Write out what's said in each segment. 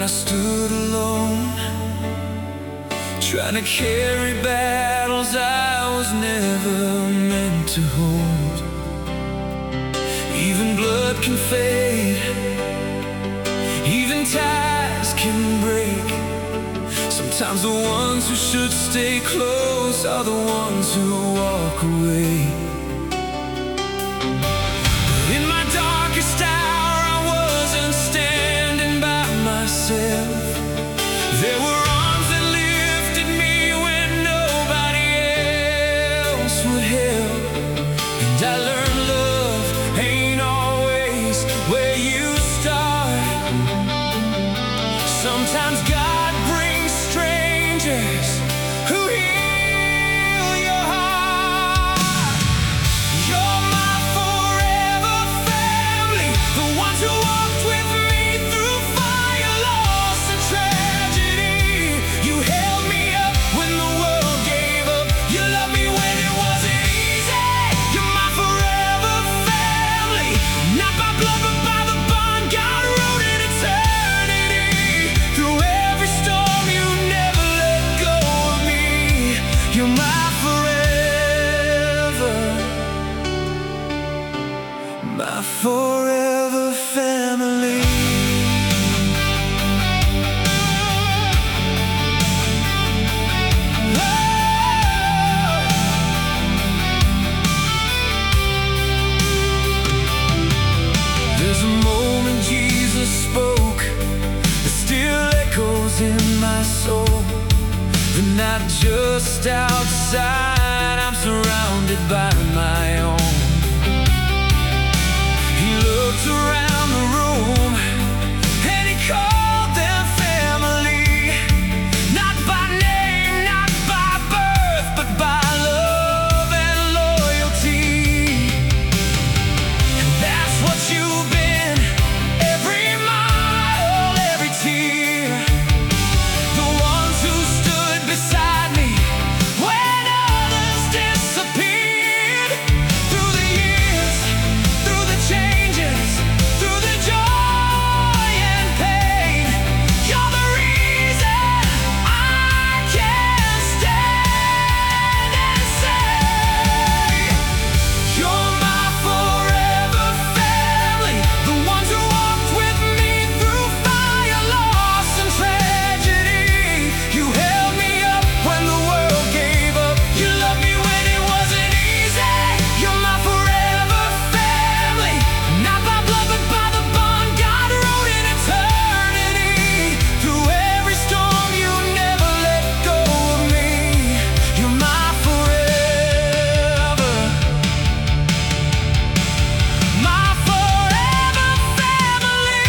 stood alone, trying to carry battles I was never meant to hold. Even blood can fade, even ties can break. Sometimes the ones who should stay close are the ones who walk away. But in my darkest hour I wasn't standing by myself. There were arms that lifted me when nobody else would help. And I learned love ain't always where you start. Sometimes God brings strangers who heal your heart. You're my forever family, the ones who walked with me through fire, loss and tragedy. You held me up when the world gave up. You loved me when it wasn't easy. You're my forever family, not by blood but by the bond God wrote in eternity. Through every storm you never let go of me. You're my forever, my forever family. There's a moment Jesus spoke that still echoes in my soul. The night just outside, I'm surrounded by my own. He looked around the room and he called them family. Not by name, not by birth, but by love and loyalty. And that's what you've been, every mile, every tear. The ones who stood beside me when others disappeared. Through the years, through the changes, through the joy and pain, you're the reason I can stand and say, you're my forever family, the ones who walked with me through fire, loss and tragedy. You held me up when the world gave up. You loved me when it wasn't easy. You're my forever family, not by blood but by the bond God wrote in eternity. Through every storm you never let go of me. You're my forever, my forever family.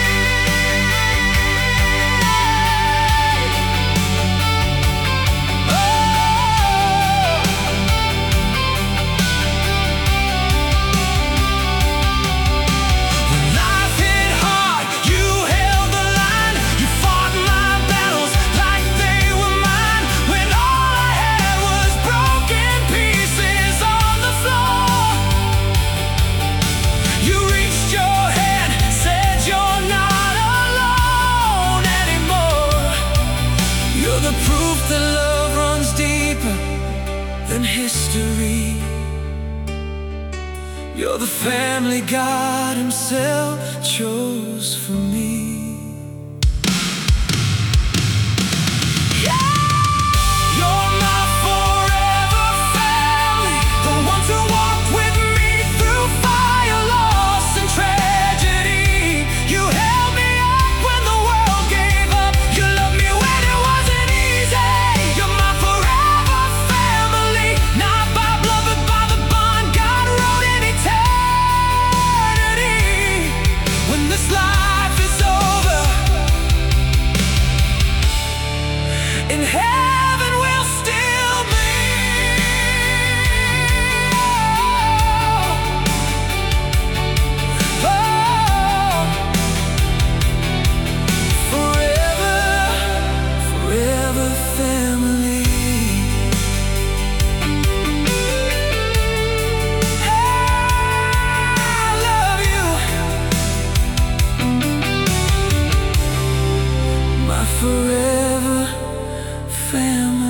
When life hit hard, you held the line. You fought my battles like they were mine. When all I had was broken pieces on the floor, you reached your hand, said you're not alone anymore. You're the proof that love runs deeper than history. You're the family God Himself chose for me. You're my forever family, the ones who walked with me through fire, loss and tragedy. You held me up when the world gave up. You loved me when it wasn't easy. You're my forever family, not by blood but by the bond God wrote in eternity. When this life is over family.